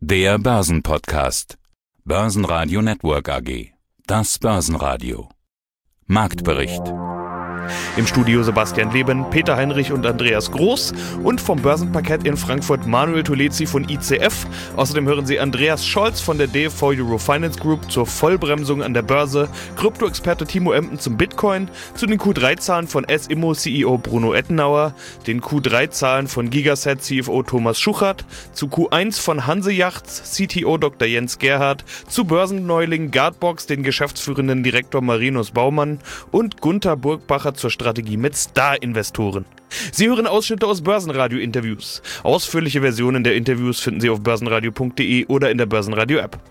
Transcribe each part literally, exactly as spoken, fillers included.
Der Börsenpodcast. Börsenradio Network A G. Das Börsenradio. Marktbericht. Im Studio Sebastian Leben, Peter Heinrich und Andreas Groß und vom Börsenparkett in Frankfurt Manuel Tulezi von I C F. Außerdem hören Sie Andreas Scholz von der D F V Eurofinance Group zur Vollbremsung an der Börse, Krypto-Experte Timo Emden zum Bitcoin, zu den Q drei Zahlen von S-Immo C E O Bruno Ettenauer, den Q drei Zahlen von Gigaset C F O Thomas Schuchert, zu Q eins von Hanseyachts C T O Doktor Jens Gerhardt, zu Börsenneuling Guardbox den geschäftsführenden Direktor Marinus Baumann und Gunther Burgbacher zur Strategie mit Star-Investoren. Sie hören Ausschnitte aus Börsenradio-Interviews. Ausführliche Versionen der Interviews finden Sie auf börsenradio punkt de oder in der Börsenradio-App.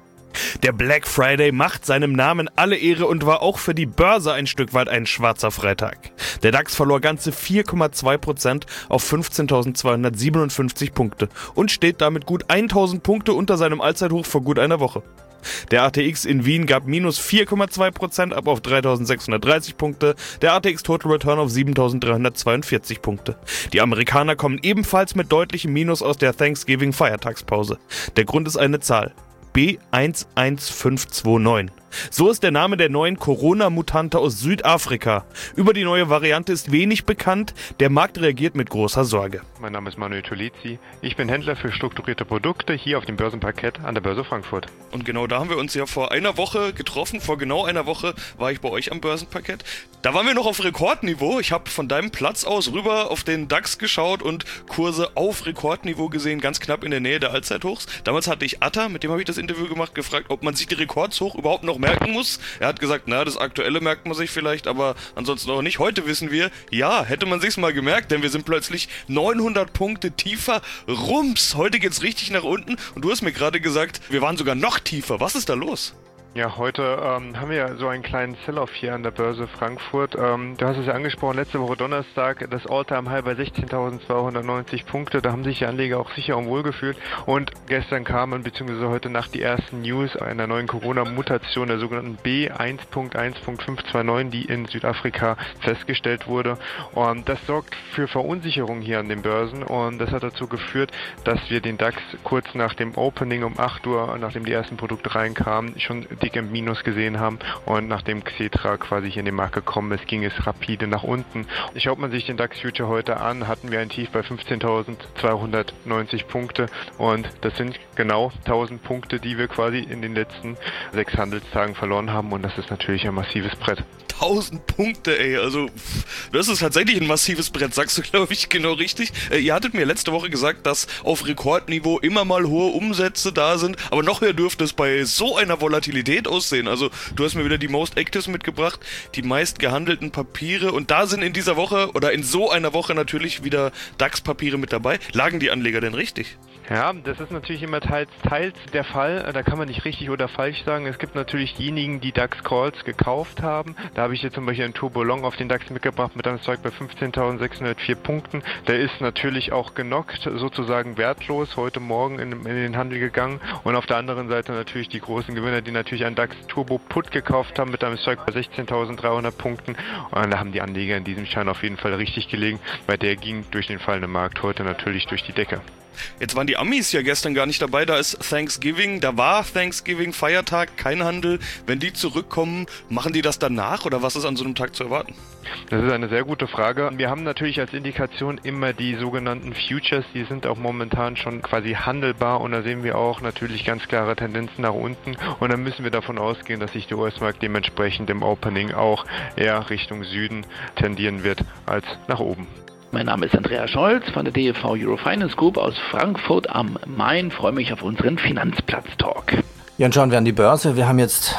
Der Black Friday macht seinem Namen alle Ehre und war auch für die Börse ein Stück weit ein schwarzer Freitag. Der DAX verlor ganze vier Komma zwei Prozent auf fünfzehntausendzweihundertsiebenundfünfzig Punkte und steht damit gut tausend Punkte unter seinem Allzeithoch vor gut einer Woche. Der A T X in Wien gab minus vier Komma zwei Prozent ab auf dreitausendsechshundertdreißig Punkte, der A T X Total Return auf siebentausenddreihundertzweiundvierzig Punkte. Die Amerikaner kommen ebenfalls mit deutlichem Minus aus der Thanksgiving-Feiertagspause. Der Grund ist eine Zahl: B eins eins fünf zwei neun. So ist der Name der neuen Corona-Mutante aus Südafrika. Über die neue Variante ist wenig bekannt, der Markt reagiert mit großer Sorge. Mein Name ist Manuel Tulezi, ich bin Händler für strukturierte Produkte hier auf dem Börsenparkett an der Börse Frankfurt. Und genau da haben wir uns ja vor einer Woche getroffen, vor genau einer Woche war ich bei euch am Börsenparkett. Da waren wir noch auf Rekordniveau, ich habe von deinem Platz aus rüber auf den DAX geschaut und Kurse auf Rekordniveau gesehen, ganz knapp in der Nähe der Allzeithochs. Damals hatte ich Atta, mit dem habe ich das Interview gemacht, gefragt, ob man sich die Rekordshoch überhaupt noch merken muss. Er hat gesagt, na, das Aktuelle merkt man sich vielleicht, aber ansonsten auch nicht. Heute wissen wir, ja, hätte man sich's mal gemerkt, denn wir sind plötzlich neunhundert Punkte tiefer. Rums, heute geht's richtig nach unten und du hast mir gerade gesagt, wir waren sogar noch tiefer. Was ist da los? Ja, heute ähm, haben wir so einen kleinen Sell-Off hier an der Börse Frankfurt. Ähm, du hast es ja angesprochen, letzte Woche Donnerstag, das All-Time-High bei sechzehntausendzweihundertneunzig Punkte. Da haben sich die Anleger auch sicher und wohl gefühlt. Und gestern kamen, beziehungsweise heute Nacht, die ersten News einer neuen Corona-Mutation, der sogenannten B eins Punkt eins Punkt fünf zwei neun, die in Südafrika festgestellt wurde. Und das sorgt für Verunsicherung hier an den Börsen. Und das hat dazu geführt, dass wir den DAX kurz nach dem Opening um acht Uhr, nachdem die ersten Produkte reinkamen, schon dick im Minus gesehen haben und nachdem Xetra quasi hier in den Markt gekommen ist, ging es rapide nach unten. Schaut man sich den DAX Future heute an, hatten wir ein Tief bei fünfzehntausendzweihundertneunzig Punkte und das sind genau tausend Punkte, die wir quasi in den letzten sechs Handelstagen verloren haben und das ist natürlich ein massives Brett. tausend Punkte, ey, also das ist tatsächlich ein massives Brett, sagst du, glaube ich, genau richtig. Äh, ihr hattet mir letzte Woche gesagt, dass auf Rekordniveau immer mal hohe Umsätze da sind, aber noch höher dürfte es bei so einer Volatilität aussehen. Also du hast mir wieder die Most Actives mitgebracht, die meist gehandelten Papiere und da sind in dieser Woche oder in so einer Woche natürlich wieder DAX-Papiere mit dabei. Lagen die Anleger denn richtig? Ja, das ist natürlich immer teils, teils der Fall. Da kann man nicht richtig oder falsch sagen. Es gibt natürlich diejenigen, die DAX-Calls gekauft haben. Da habe ich hier zum Beispiel einen Turbo Long auf den DAX mitgebracht mit einem Strike bei fünfzehntausendsechshundertvier Punkten. Der ist natürlich auch genockt, sozusagen wertlos, heute Morgen in, in den Handel gegangen. Und auf der anderen Seite natürlich die großen Gewinner, die natürlich einen DAX Turbo Put gekauft haben mit einem Strike bei sechzehntausenddreihundert Punkten. Und da haben die Anleger in diesem Schein auf jeden Fall richtig gelegen, weil der ging durch den fallenden Markt heute natürlich durch die Decke. Jetzt waren die Amis ja gestern gar nicht dabei, da ist Thanksgiving, da war Thanksgiving, Feiertag, kein Handel. Wenn die zurückkommen, machen die das danach oder was ist an so einem Tag zu erwarten? Das ist eine sehr gute Frage. Wir haben natürlich als Indikation immer die sogenannten Futures, die sind auch momentan schon quasi handelbar und da sehen wir auch natürlich ganz klare Tendenzen nach unten und dann müssen wir davon ausgehen, dass sich der U S-Markt dementsprechend im Opening auch eher Richtung Süden tendieren wird als nach oben. Mein Name ist Andreas Scholz von der D F V Eurofinance Group aus Frankfurt am Main. Freue mich auf unseren Finanzplatz-Talk. Ja, und schauen wir an die Börse. Wir haben jetzt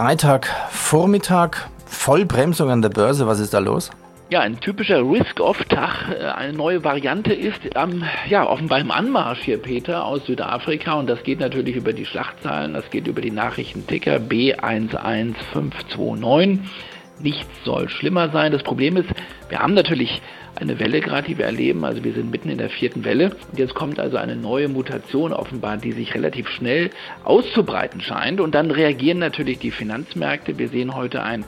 Freitagvormittag, Vollbremsung an der Börse. Was ist da los? Ja, ein typischer Risk-Off-Tag. Eine neue Variante ist ähm, ja, offenbar im Anmarsch hier, Peter, aus Südafrika. Und das geht natürlich über die Schlachtzahlen, das geht über die Nachrichtenticker B eins eins fünf zwei neun. Nichts soll schlimmer sein. Das Problem ist, wir haben natürlich eine Welle gerade, die wir erleben. Also wir sind mitten in der vierten Welle. Und jetzt kommt also eine neue Mutation offenbar, die sich relativ schnell auszubreiten scheint. Und dann reagieren natürlich die Finanzmärkte. Wir sehen heute ein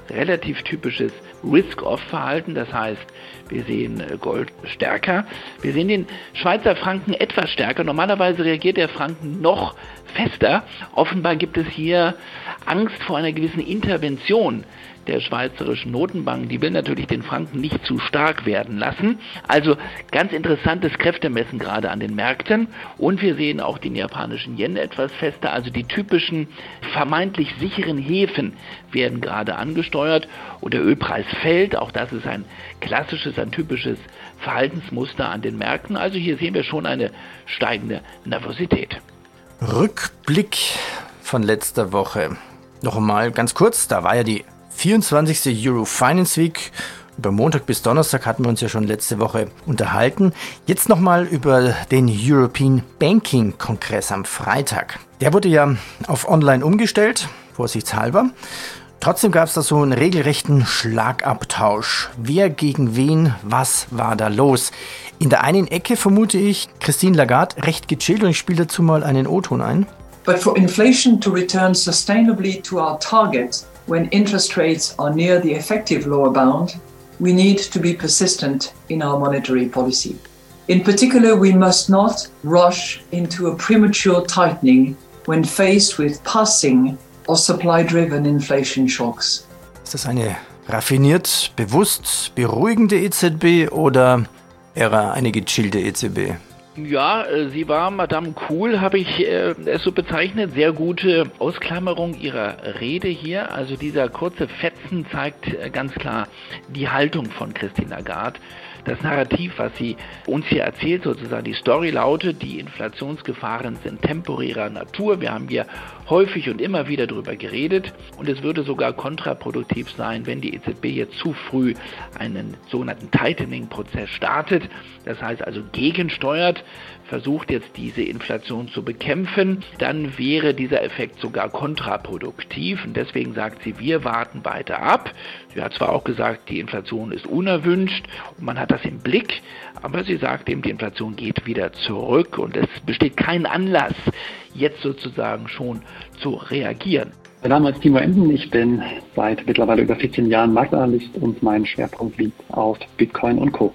relativ typisches Risk-Off-Verhalten. Das heißt, wir sehen Gold stärker. Wir sehen den Schweizer Franken etwas stärker. Normalerweise reagiert der Franken noch fester. Offenbar gibt es hier Angst vor einer gewissen Intervention der Schweizerischen Notenbank. Die will natürlich den Franken nicht zu stark werden lassen. Also ganz interessantes Kräftemessen gerade an den Märkten. Und wir sehen auch den japanischen Yen etwas fester. Also die typischen vermeintlich sicheren Häfen werden gerade angesteuert. Und der Ölpreis fällt. Auch das ist ein klassisches, ein typisches Verhaltensmuster an den Märkten. Also hier sehen wir schon eine steigende Nervosität. Rückblick von letzter Woche. Noch einmal ganz kurz, da war ja die vierundzwanzigste Euro Finance Week. Über Montag bis Donnerstag hatten wir uns ja schon letzte Woche unterhalten. Jetzt nochmal über den European Banking Kongress am Freitag. Der wurde ja auf online umgestellt, vorsichtshalber. Trotzdem gab es da so einen regelrechten Schlagabtausch. Wer gegen wen, was war da los? In der einen Ecke vermute ich Christine Lagarde recht gechillt und ich spiele dazu mal einen O-Ton ein. But for inflation to return sustainably to our target when interest rates are near the effective lower bound, we need to be persistent in our monetary policy. In particular, we must not rush into a premature tightening when faced with passing or supply-driven inflation shocks. Ist das eine raffiniert, bewusst beruhigende E Z B oder eher eine gechillte E Z B? Ja, sie war Madame Cool, habe ich äh, es so bezeichnet. Sehr gute Ausklammerung ihrer Rede hier. Also dieser kurze Fetzen zeigt äh, ganz klar die Haltung von Christine Lagarde. Das Narrativ, was sie uns hier erzählt, sozusagen die Story lautet, die Inflationsgefahren sind temporärer Natur. Wir haben hier häufig und immer wieder darüber geredet und es würde sogar kontraproduktiv sein, wenn die E Z B jetzt zu früh einen sogenannten Tightening-Prozess startet. Das heißt also gegensteuert, versucht jetzt diese Inflation zu bekämpfen, dann wäre dieser Effekt sogar kontraproduktiv und deswegen sagt sie, wir warten weiter ab. Sie hat zwar auch gesagt, die Inflation ist unerwünscht und man hat das im Blick, aber sie sagt eben, die Inflation geht wieder zurück und es besteht kein Anlass, jetzt sozusagen schon zu reagieren. Mein Name ist Timo Emden, ich bin seit mittlerweile über vierzehn Jahren Marktanalyst und mein Schwerpunkt liegt auf Bitcoin und Co.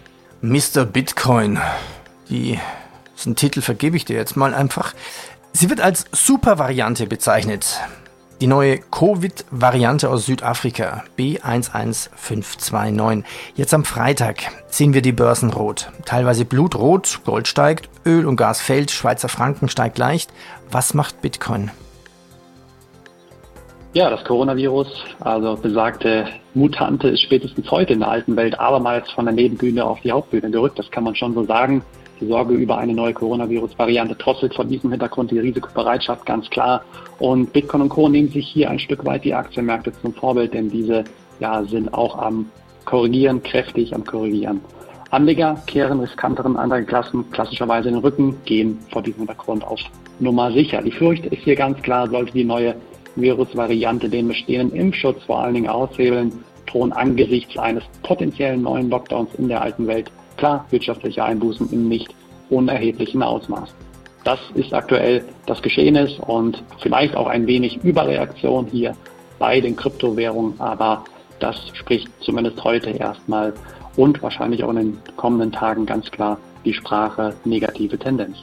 Mister Bitcoin, die, diesen Titel vergebe ich dir jetzt mal einfach. Sie wird als Supervariante bezeichnet. Die neue Covid-Variante aus Südafrika, B eins eins fünf zwei neun. Jetzt am Freitag sehen wir die Börsen rot. Teilweise blutrot, Gold steigt, Öl und Gas fällt, Schweizer Franken steigt leicht. Was macht Bitcoin? Ja, das Coronavirus, also besagte Mutante, ist spätestens heute in der alten Welt abermals von der Nebenbühne auf die Hauptbühne gerückt. Das kann man schon so sagen. Die Sorge über eine neue Coronavirus-Variante drosselt vor diesem Hintergrund die Risikobereitschaft ganz klar. Und Bitcoin und Co. nehmen sich hier ein Stück weit die Aktienmärkte zum Vorbild, denn diese ja, sind auch am Korrigieren, kräftig am Korrigieren. Anleger kehren riskanteren anderen Klassen klassischerweise in den Rücken, gehen vor diesem Hintergrund auf Nummer sicher. Die Furcht ist hier ganz klar, sollte die neue Virusvariante den bestehenden Impfschutz vor allen Dingen aushebeln, drohen angesichts eines potenziellen neuen Lockdowns in der alten Welt klar wirtschaftliche Einbußen im nicht unerheblichen Ausmaß. Das ist aktuell das Geschehnis und vielleicht auch ein wenig Überreaktion hier bei den Kryptowährungen, aber das spricht zumindest heute erstmal und wahrscheinlich auch in den kommenden Tagen ganz klar die Sprache negative Tendenz.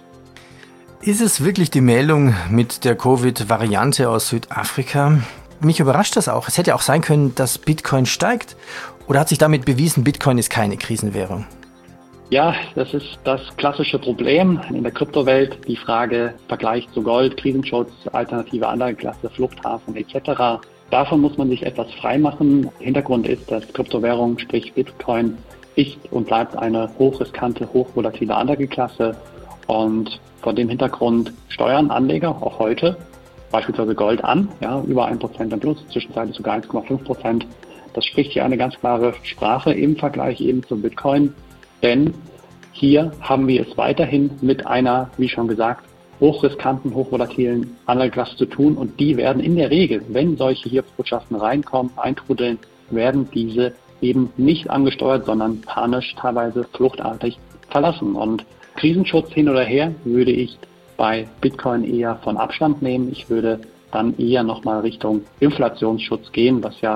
Ist es wirklich die Meldung mit der Covid-Variante aus Südafrika? Mich überrascht das auch. Es hätte auch sein können, dass Bitcoin steigt. Oder hat sich damit bewiesen, Bitcoin ist keine Krisenwährung? Ja, das ist das klassische Problem in der Kryptowelt. Die Frage Vergleich zu Gold, Krisenschutz, alternative Anlageklasse, Fluchthafen et cetera. Davon muss man sich etwas freimachen. Hintergrund ist, dass Kryptowährung, sprich Bitcoin, ist und bleibt eine hochriskante, hochvolatile Anlageklasse. Und vor dem Hintergrund steuern Anleger auch heute beispielsweise Gold an, ja, über ein Prozent am Plus, zwischenzeitlich sogar eins Komma fünf Prozent. Das spricht hier eine ganz klare Sprache im Vergleich eben zum Bitcoin, denn hier haben wir es weiterhin mit einer, wie schon gesagt, hochriskanten, hochvolatilen Anlageklasse zu tun und die werden in der Regel, wenn solche Hiobsbotschaften reinkommen, eintrudeln, werden diese eben nicht angesteuert, sondern panisch, teilweise fluchtartig verlassen. Und Krisenschutz hin oder her würde ich bei Bitcoin eher von Abstand nehmen. Ich würde dann eher nochmal Richtung Inflationsschutz gehen, was ja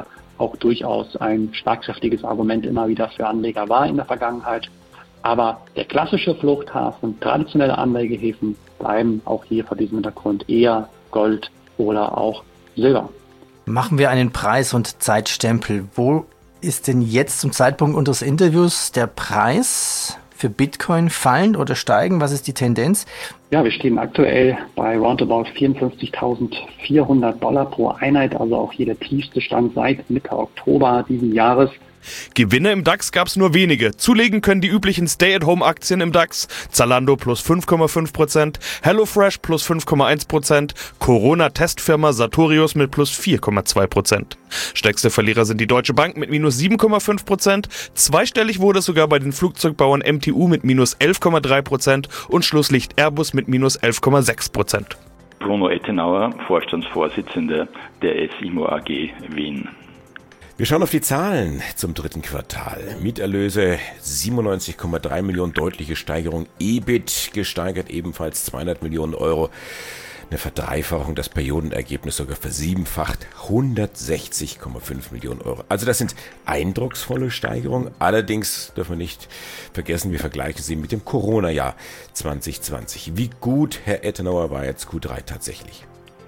auch durchaus ein schlagkräftiges Argument immer wieder für Anleger war in der Vergangenheit. Aber der klassische Fluchthafen, traditionelle Anlegehäfen bleiben auch hier vor diesem Hintergrund eher Gold oder auch Silber. Machen wir einen Preis- und Zeitstempel. Wo ist denn jetzt zum Zeitpunkt unseres Interviews der Preis für Bitcoin fallend oder steigen? Was ist die Tendenz? Ja, wir stehen aktuell bei roundabout vierundfünfzigtausendvierhundert Dollar pro Einheit, also auch hier der tiefste Stand seit Mitte Oktober diesen Jahres. Gewinne im DAX gab es nur wenige. Zulegen können die üblichen Stay-at-Home-Aktien im DAX. Zalando plus fünf Komma fünf Prozent, HelloFresh plus fünf Komma eins Prozent, Corona-Testfirma Sartorius mit plus vier Komma zwei Prozent. Stärkste Verlierer sind die Deutsche Bank mit minus sieben Komma fünf Prozent. Zweistellig wurde es sogar bei den Flugzeugbauern M T U mit minus elf Komma drei Prozent und Schlusslicht Airbus mit minus elf Komma sechs Prozent. Bruno Ettenauer, Vorstandsvorsitzender der S I M O A G Wien. Wir schauen auf die Zahlen zum dritten Quartal. Mieterlöse siebenundneunzig Komma drei Millionen, deutliche Steigerung. E B I T gesteigert ebenfalls zweihundert Millionen Euro. Eine Verdreifachung, das Periodenergebnis sogar versiebenfacht, hundertsechzig Komma fünf Millionen Euro. Also das sind eindrucksvolle Steigerungen. Allerdings dürfen wir nicht vergessen, wir vergleichen sie mit dem Corona-Jahr zwanzig zwanzig. Wie gut, Herr Ettenauer, war jetzt Q drei tatsächlich?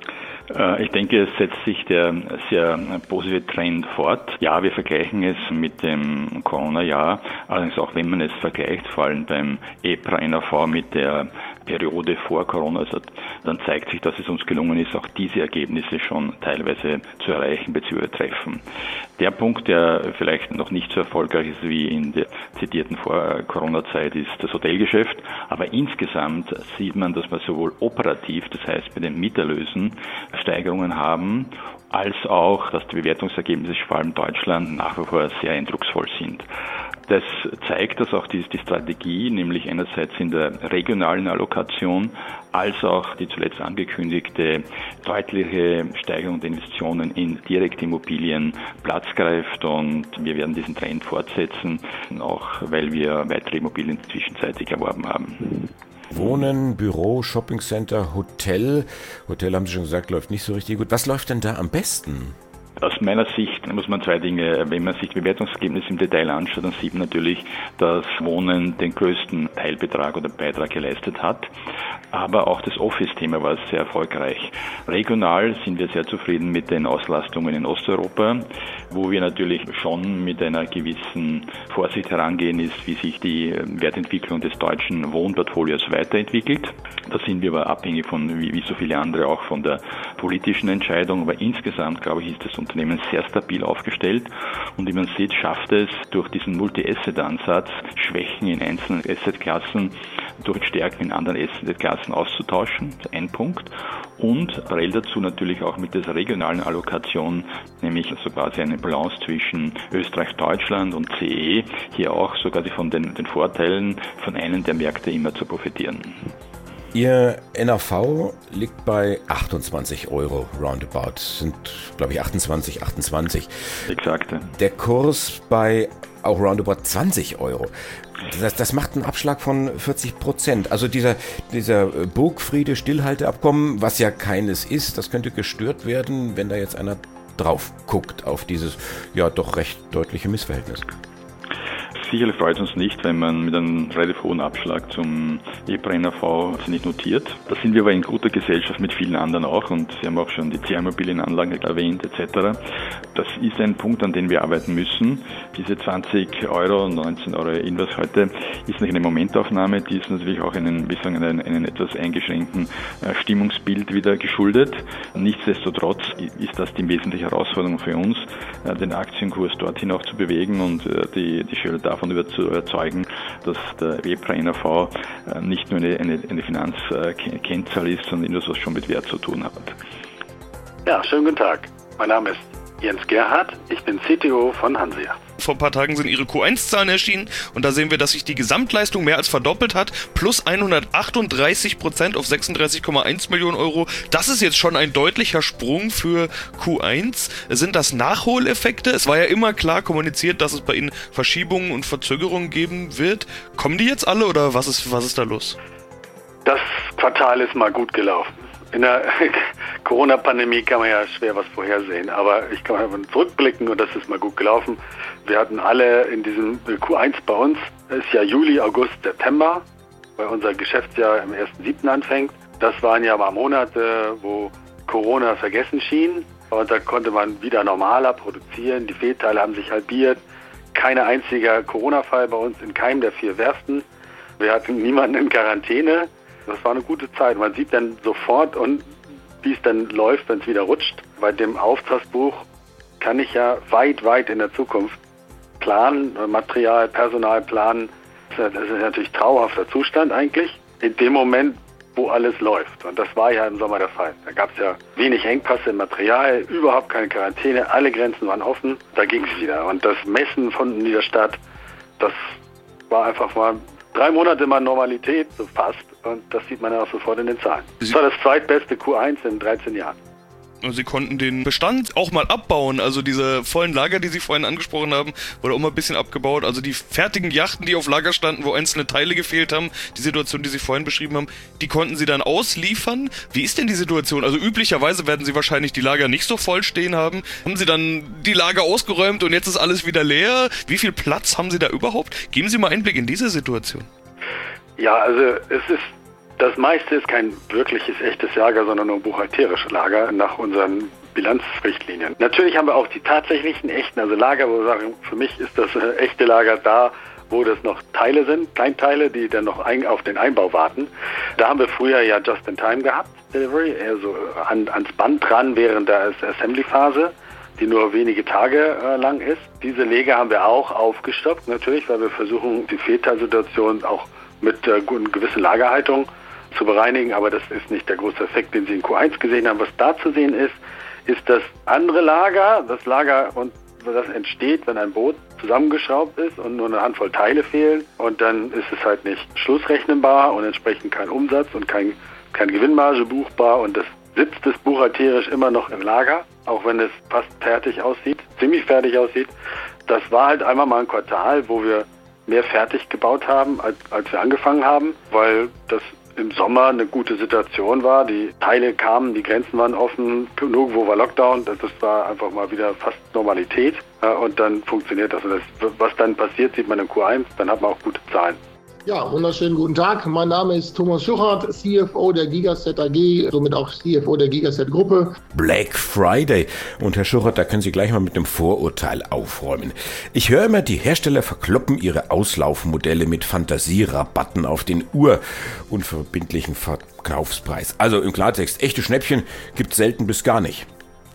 Ich denke, es setzt sich der sehr positive Trend fort. Ja, wir vergleichen es mit dem Corona-Jahr, allerdings auch wenn man es vergleicht, vor allem beim EPRA N A V mit der Periode vor Corona, also dann zeigt sich, dass es uns gelungen ist, auch diese Ergebnisse schon teilweise zu erreichen bzw. treffen. Der Punkt, der vielleicht noch nicht so erfolgreich ist wie in der zitierten Vor-Corona-Zeit, ist das Hotelgeschäft. Aber insgesamt sieht man, dass wir sowohl operativ, das heißt bei den Mieterlösen, Steigerungen haben, als auch, dass die Bewertungsergebnisse vor allem in Deutschland nach wie vor sehr eindrucksvoll sind. Das zeigt, dass auch die, die Strategie, nämlich einerseits in der regionalen Allokation, als auch die zuletzt angekündigte deutliche Steigerung der Investitionen in Direktimmobilien Platz greift, und wir werden diesen Trend fortsetzen, auch weil wir weitere Immobilien zwischenzeitlich erworben haben. Wohnen, Büro, Shoppingcenter, Hotel. Hotel, haben Sie schon gesagt, läuft nicht so richtig gut. Was läuft denn da am besten? Aus meiner Sicht muss man zwei Dinge, wenn man sich die Bewertungsergebnisse im Detail anschaut, dann sieht man natürlich, dass Wohnen den größten Teilbetrag oder Beitrag geleistet hat. Aber auch das Office-Thema war sehr erfolgreich. Regional sind wir sehr zufrieden mit den Auslastungen in Osteuropa, wo wir natürlich schon mit einer gewissen Vorsicht herangehen, ist, wie sich die Wertentwicklung des deutschen Wohnportfolios weiterentwickelt. Da sind wir aber abhängig von, wie, wie so viele andere, auch von der politischen Entscheidung. Aber insgesamt, glaube ich, ist das Unternehmen sehr stabil aufgestellt, und wie man sieht, schafft es durch diesen Multi-Asset-Ansatz, Schwächen in einzelnen Asset-Klassen durch Stärken in anderen Asset-Klassen auszutauschen. Das ist ein Punkt. Und parallel dazu natürlich auch mit dieser regionalen Allokation, nämlich so quasi eine Balance zwischen Österreich, Deutschland und C E, hier auch so quasi von den, den Vorteilen von einem der Märkte immer zu profitieren. Ihr N A V liegt bei achtundzwanzig Euro roundabout, sind glaube ich achtundzwanzig, achtundzwanzig. Exakt. Der Kurs bei auch roundabout zwanzig Euro. Das, das macht einen Abschlag von vierzig Prozent. Also dieser, dieser Burgfriede-Stillhalteabkommen, was ja keines ist, das könnte gestört werden, wenn da jetzt einer drauf guckt auf dieses ja doch recht deutliche Missverhältnis. Sicherlich freut es uns nicht, wenn man mit einem relativ hohen Abschlag zum EPRA N A V nicht notiert. Da sind wir aber in guter Gesellschaft mit vielen anderen auch, und Sie haben auch schon die C A-Immobilienanlage erwähnt et cetera. Das ist ein Punkt, an dem wir arbeiten müssen. Diese zwanzig Euro, neunzehn Euro Inverse heute ist nicht eine Momentaufnahme, die ist natürlich auch einen, wie sagen, einen, einen etwas eingeschränkten äh, Stimmungsbild wieder geschuldet. Nichtsdestotrotz ist das die wesentliche Herausforderung für uns, äh, den Aktienkurs dorthin auch zu bewegen und äh, die, die Schüler davon über zu überzeugen, dass der EPRA N A V äh, nicht nur eine, eine, eine Finanzkennzahl ist, sondern etwas, was schon mit Wert zu tun hat. Ja, schönen guten Tag. Mein Name ist Jens Gerhardt, ich bin C T O von Hansia. Vor ein paar Tagen sind ihre Q eins Zahlen erschienen, und da sehen wir, dass sich die Gesamtleistung mehr als verdoppelt hat, plus hundertachtunddreißig Prozent auf sechsunddreißig Komma eins Millionen Euro. Das ist jetzt schon ein deutlicher Sprung für Q eins. Sind das Nachholeffekte? Es war ja immer klar kommuniziert, dass es bei Ihnen Verschiebungen und Verzögerungen geben wird. Kommen die jetzt alle, oder was ist, was ist da los? Das Quartal ist mal gut gelaufen. in der Corona-Pandemie kann man ja schwer was vorhersehen, aber ich kann mal zurückblicken und das ist mal gut gelaufen. Wir hatten alle in diesem Q eins bei uns, ist ja Juli, August, September, weil unser Geschäftsjahr im ersten siebten anfängt. Das waren ja mal Monate, wo Corona vergessen schien und da konnte man wieder normaler produzieren. Die Fehlteile haben sich halbiert. Kein einziger Corona-Fall bei uns in keinem der vier Werften. Wir hatten niemanden in Quarantäne. Das war eine gute Zeit. Man sieht dann sofort, und wie es dann läuft, wenn es wieder rutscht. Bei dem Auftragsbuch kann ich ja weit, weit in der Zukunft planen, Material, Personal planen. Das ist natürlich ein trauerhafter Zustand eigentlich. In dem Moment, wo alles läuft. Und das war ja im Sommer der Fall. Da gab es ja wenig Engpässe im Material, überhaupt keine Quarantäne, alle Grenzen waren offen. Da ging es wieder. Und das Messen von dieser Stadt, das war einfach mal drei Monate mal Normalität, so fast. Und das sieht man ja auch sofort in den Zahlen. Das war das zweitbeste Q eins in dreizehn Jahren. Sie konnten den Bestand auch mal abbauen, also diese vollen Lager, die Sie vorhin angesprochen haben, wurde auch mal ein bisschen abgebaut, also die fertigen Yachten, die auf Lager standen, wo einzelne Teile gefehlt haben, die Situation, die Sie vorhin beschrieben haben, die konnten Sie dann ausliefern. Wie ist denn die Situation? Also üblicherweise werden Sie wahrscheinlich die Lager nicht so voll stehen haben. Haben Sie dann die Lager ausgeräumt und jetzt ist alles wieder leer? Wie viel Platz haben Sie da überhaupt? Geben Sie mal Einblick in diese Situation. Ja, also es ist Das meiste ist kein wirkliches, echtes Lager, sondern nur ein buchhalterisches Lager nach unseren Bilanzrichtlinien. Natürlich haben wir auch die tatsächlichen, echten, also Lager, wo wir sagen, für mich ist das äh, echte Lager da, wo das noch Teile sind, Kleinteile, die dann noch ein, auf den Einbau warten. Da haben wir früher ja Just-in-Time gehabt, Delivery, eher so an, ans Band dran während der Assembly-Phase, die nur wenige Tage äh, lang ist. Diese Lager haben wir auch aufgestockt, natürlich, weil wir versuchen, die Fehlteilsituation auch mit äh, guten, gewissen Lagerhaltung zu bereinigen, aber das ist nicht der große Effekt, den Sie in Q eins gesehen haben. Was da zu sehen ist, ist das andere Lager, das Lager, und das entsteht, wenn ein Boot zusammengeschraubt ist und nur eine Handvoll Teile fehlen, und dann ist es halt nicht schlussrechnenbar und entsprechend kein Umsatz und kein, keine Gewinnmarge buchbar, und das sitzt es buchhalterisch immer noch im Lager, auch wenn es fast fertig aussieht, ziemlich fertig aussieht. Das war halt einmal mal ein Quartal, wo wir mehr fertig gebaut haben, als, als wir angefangen haben, weil das im Sommer eine gute Situation war. Die Teile kamen, die Grenzen waren offen, nirgendwo war Lockdown. Das war einfach mal wieder fast Normalität. Und dann funktioniert das. Und das, was dann passiert, sieht man im Q eins. Dann hat man auch gute Zahlen. Ja, wunderschönen guten Tag. Mein Name ist Thomas Schuchert, C F O der Gigaset A G, somit auch C F O der Gigaset Gruppe. Black Friday. Und Herr Schuchert, da können Sie gleich mal mit einem Vorurteil aufräumen. Ich höre immer, die Hersteller verkloppen ihre Auslaufmodelle mit Fantasierabatten auf den urunverbindlichen Verkaufspreis. Also im Klartext, echte Schnäppchen gibt's selten bis gar nicht.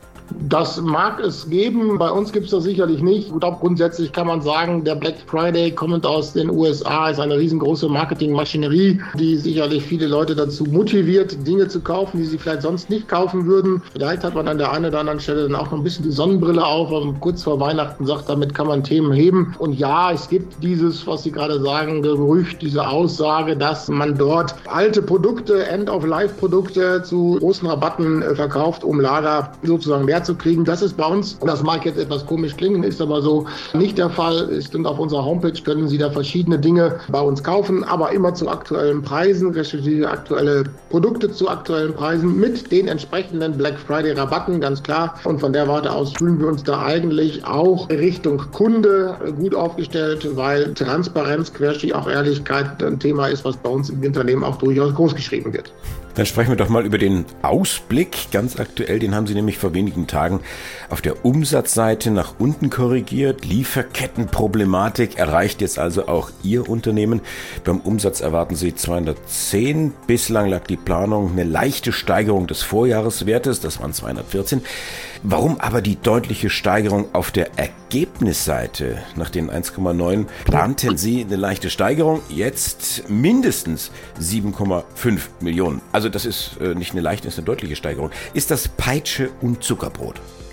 Das mag es geben, bei uns gibt es das sicherlich nicht. Ich glaube, grundsätzlich kann man sagen, der Black Friday kommend aus den U S A ist eine riesengroße Marketingmaschinerie, die sicherlich viele Leute dazu motiviert, Dinge zu kaufen, die sie vielleicht sonst nicht kaufen würden. Vielleicht hat man an der einen oder anderen Stelle dann auch noch ein bisschen die Sonnenbrille auf, weil man kurz vor Weihnachten sagt, damit kann man Themen heben. Und ja, es gibt dieses, was Sie gerade sagen, Gerücht, diese Aussage, dass man dort alte Produkte, End-of-Life-Produkte zu großen Rabatten verkauft, um Lager sozusagen leer zu kriegen. Das ist bei uns, das mag jetzt etwas komisch klingen, ist aber so nicht der Fall. Und auf unserer Homepage können Sie da verschiedene Dinge bei uns kaufen, aber immer zu aktuellen Preisen, respektive aktuelle Produkte zu aktuellen Preisen mit den entsprechenden Black Friday Rabatten, ganz klar. Und von der Warte aus fühlen wir uns da eigentlich auch Richtung Kunde gut aufgestellt, weil Transparenz, Querstrich auch Ehrlichkeit ein Thema ist, was bei uns im Unternehmen auch durchaus groß geschrieben wird. Dann sprechen wir doch mal über den Ausblick, ganz aktuell, den haben Sie nämlich vor wenigen Tagen auf der Umsatzseite nach unten korrigiert. Lieferkettenproblematik erreicht jetzt also auch Ihr Unternehmen. Beim Umsatz erwarten Sie zweihundertzehn. Bislang lag die Planung eine leichte Steigerung des Vorjahreswertes, das waren zweihundertvierzehn. Warum aber die deutliche Steigerung auf der Ergebnisseite? Nach den eins Komma neun planten Sie eine leichte Steigerung, jetzt mindestens sieben Komma fünf Millionen. Also das ist äh, nicht eine leichte, das ist eine deutliche Steigerung. Ist das Peitsche und Zuckerbrot?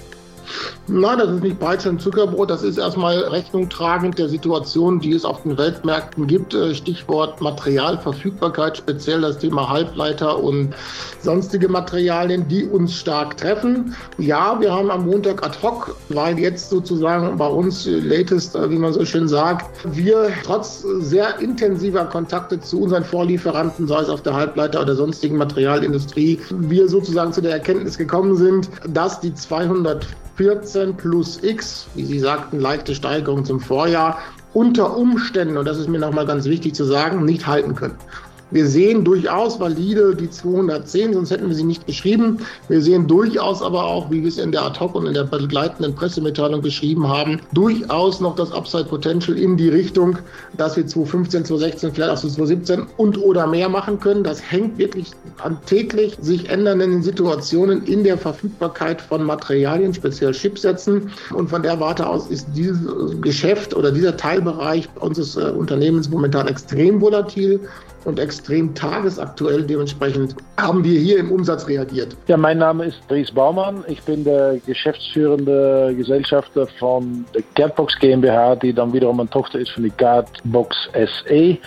Nein, das ist nicht Peitsche und Zuckerbrot. Das ist erstmal Rechnung tragend der Situation, die es auf den Weltmärkten gibt. Stichwort Materialverfügbarkeit, speziell das Thema Halbleiter und sonstige Materialien, die uns stark treffen. Ja, wir haben am Montag ad hoc, weil jetzt sozusagen bei uns latest, wie man so schön sagt, wir trotz sehr intensiver Kontakte zu unseren Vorlieferanten, sei es auf der Halbleiter oder sonstigen Materialindustrie, wir sozusagen zu der Erkenntnis gekommen sind, dass die zweihundertvierzehn plus X, wie Sie sagten, leichte Steigerung zum Vorjahr, unter Umständen, und das ist mir nochmal ganz wichtig zu sagen, nicht halten können. Wir sehen durchaus valide die zweihundertzehn, sonst hätten wir sie nicht geschrieben. Wir sehen durchaus aber auch, wie wir es in der Ad-Hoc und in der begleitenden Pressemitteilung beschrieben haben, durchaus noch das Upside-Potential in die Richtung, dass wir zweitausendfünfzehn, zweitausendsechzehn, vielleicht auch zweitausendsiebzehn und oder mehr machen können. Das hängt wirklich an täglich sich ändernden Situationen in der Verfügbarkeit von Materialien, speziell Chipsätzen. Und von der Warte aus ist dieses Geschäft oder dieser Teilbereich unseres äh, Unternehmens momentan extrem volatil und extrem tagesaktuell. Dementsprechend haben wir hier im Umsatz reagiert. Ja, mein Name ist Dries Baumann. Ich bin der geschäftsführende Gesellschafter von der Guardbox GmbH, die dann wiederum eine Tochter ist von der Guardbox S E,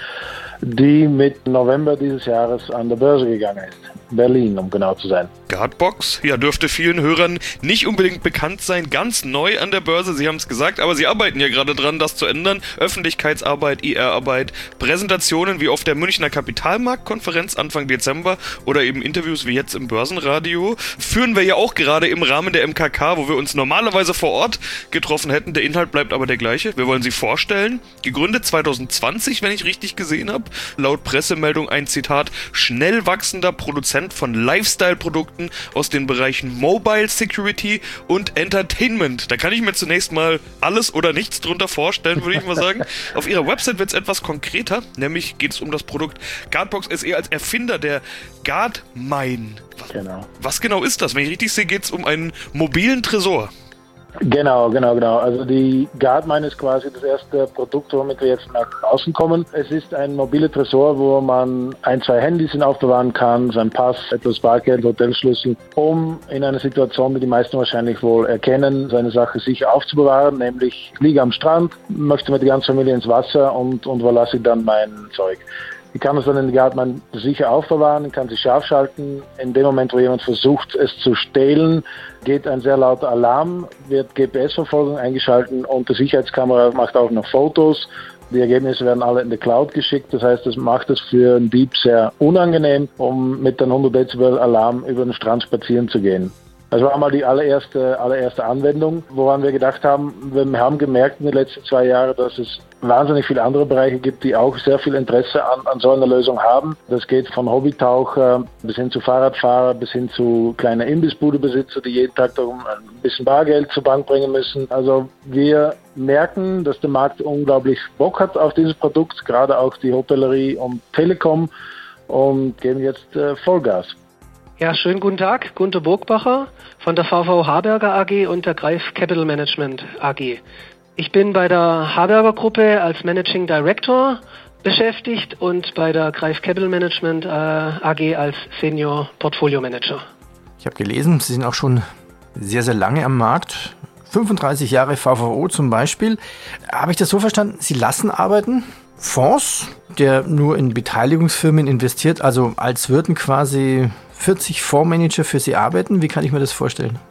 die mit November dieses Jahres an der Börse gegangen ist. Berlin, um genau zu sein. Guardbox, ja, dürfte vielen Hörern nicht unbedingt bekannt sein, ganz neu an der Börse, Sie haben es gesagt, aber Sie arbeiten ja gerade dran, das zu ändern. Öffentlichkeitsarbeit, I R-Arbeit, Präsentationen wie auf der Münchner Kapitalmarktkonferenz Anfang Dezember oder eben Interviews wie jetzt im Börsenradio. Führen wir ja auch gerade im Rahmen der M K K, wo wir uns normalerweise vor Ort getroffen hätten. Der Inhalt bleibt aber der gleiche. Wir wollen Sie vorstellen. Gegründet zweitausendzwanzig, wenn ich richtig gesehen habe. Laut Pressemeldung ein Zitat, schnell wachsender Produzent von Lifestyle-Produkten aus den Bereichen Mobile Security und Entertainment. Da kann ich mir zunächst mal alles oder nichts drunter vorstellen, würde ich mal sagen. Auf Ihrer Website wird es etwas konkreter, nämlich geht es um das Produkt Guardbox S E als Erfinder der Guardmine. Was, genau. was genau ist das? Wenn ich richtig sehe, geht es um einen mobilen Tresor. Genau, genau, genau. Also die Guardmine ist quasi das erste Produkt, womit wir jetzt nach außen kommen. Es ist ein mobiler Tresor, wo man ein, zwei Handys aufbewahren kann, sein Pass, etwas Bargeld, Hotelschlüssel, um in einer Situation, die die meisten wahrscheinlich wohl erkennen, seine Sache sicher aufzubewahren, nämlich ich liege am Strand, möchte mit der ganzen Familie ins Wasser und, und wo lasse ich dann mein Zeug. Ich kann es dann in der Guardmine sicher aufbewahren, ich kann sie scharf schalten. In dem Moment, wo jemand versucht, es zu stehlen, geht ein sehr lauter Alarm, wird G P S-Verfolgung eingeschaltet und die Sicherheitskamera macht auch noch Fotos. Die Ergebnisse werden alle in die Cloud geschickt. Das heißt, das macht es für einen Dieb sehr unangenehm, um mit einem hundert Dezibel Alarm über den Strand spazieren zu gehen. Das war mal die allererste, allererste Anwendung, woran wir gedacht haben. Wir haben gemerkt in den letzten zwei Jahren, dass es wahnsinnig viele andere Bereiche gibt, die auch sehr viel Interesse an, an so einer Lösung haben. Das geht von Hobbytaucher bis hin zu Fahrradfahrer, bis hin zu kleinen Imbissbudebesitzer, die jeden Tag darum ein bisschen Bargeld zur Bank bringen müssen. Also wir merken, dass der Markt unglaublich Bock hat auf dieses Produkt, gerade auch die Hotellerie und Telekom, und geben jetzt äh, Vollgas. Ja, schönen guten Tag, Gunter Burgbacher von der V V Harberger A G und der Greif Capital Management A G. Ich bin bei der Harberger Gruppe als Managing Director beschäftigt und bei der Greif Capital Management äh, A G als Senior Portfolio Manager. Ich habe gelesen, Sie sind auch schon sehr, sehr lange am Markt. fünfunddreißig Jahre V V O zum Beispiel. Habe ich das so verstanden? Sie lassen arbeiten? Fonds, der nur in Beteiligungsfirmen investiert, also als würden quasi vierzig Fondsmanager für Sie arbeiten? Wie kann ich mir das vorstellen?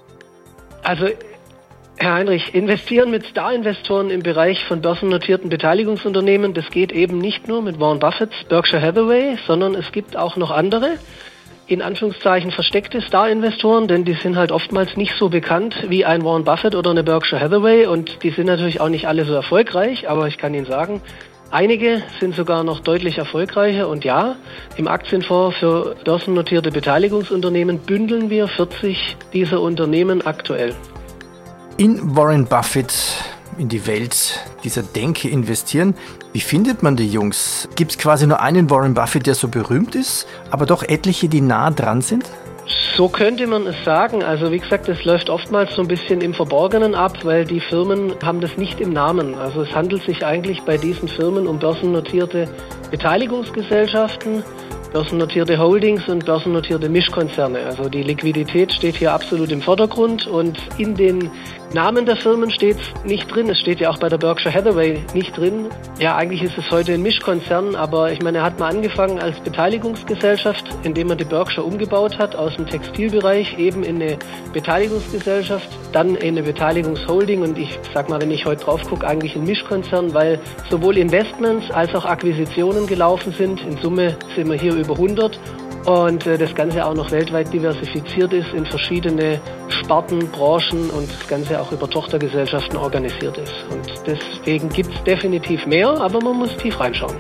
Also, Herr Heinrich, investieren mit Star-Investoren im Bereich von börsennotierten Beteiligungsunternehmen, das geht eben nicht nur mit Warren Buffetts Berkshire Hathaway, sondern es gibt auch noch andere, in Anführungszeichen versteckte Star-Investoren, denn die sind halt oftmals nicht so bekannt wie ein Warren Buffett oder eine Berkshire Hathaway und die sind natürlich auch nicht alle so erfolgreich, aber ich kann Ihnen sagen, einige sind sogar noch deutlich erfolgreicher und ja, im Aktienfonds für börsennotierte Beteiligungsunternehmen bündeln wir vierzig dieser Unternehmen aktuell. In Warren Buffett, in die Welt dieser Denke investieren. Wie findet man die Jungs? Gibt es quasi nur einen Warren Buffett, der so berühmt ist, aber doch etliche, die nah dran sind? So könnte man es sagen. Also wie gesagt, es läuft oftmals so ein bisschen im Verborgenen ab, weil die Firmen haben das nicht im Namen. Also es handelt sich eigentlich bei diesen Firmen um börsennotierte Beteiligungsgesellschaften börsennotierte Holdings und börsennotierte Mischkonzerne. Also die Liquidität steht hier absolut im Vordergrund und in den Namen der Firmen steht es nicht drin. Es steht ja auch bei der Berkshire Hathaway nicht drin. Ja, eigentlich ist es heute ein Mischkonzern, aber ich meine, er hat mal angefangen als Beteiligungsgesellschaft, indem er die Berkshire umgebaut hat aus dem Textilbereich eben in eine Beteiligungsgesellschaft, dann in eine Beteiligungsholding und ich sag mal, wenn ich heute drauf gucke, eigentlich ein Mischkonzern, weil sowohl Investments als auch Akquisitionen gelaufen sind. In Summe sind wir hier über hundert und äh, das Ganze auch noch weltweit diversifiziert ist in verschiedene Sparten, Branchen und das Ganze auch über Tochtergesellschaften organisiert ist. Und deswegen gibt es definitiv mehr, aber man muss tief reinschauen.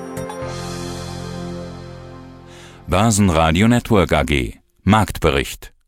Börsenradio Network A G Marktbericht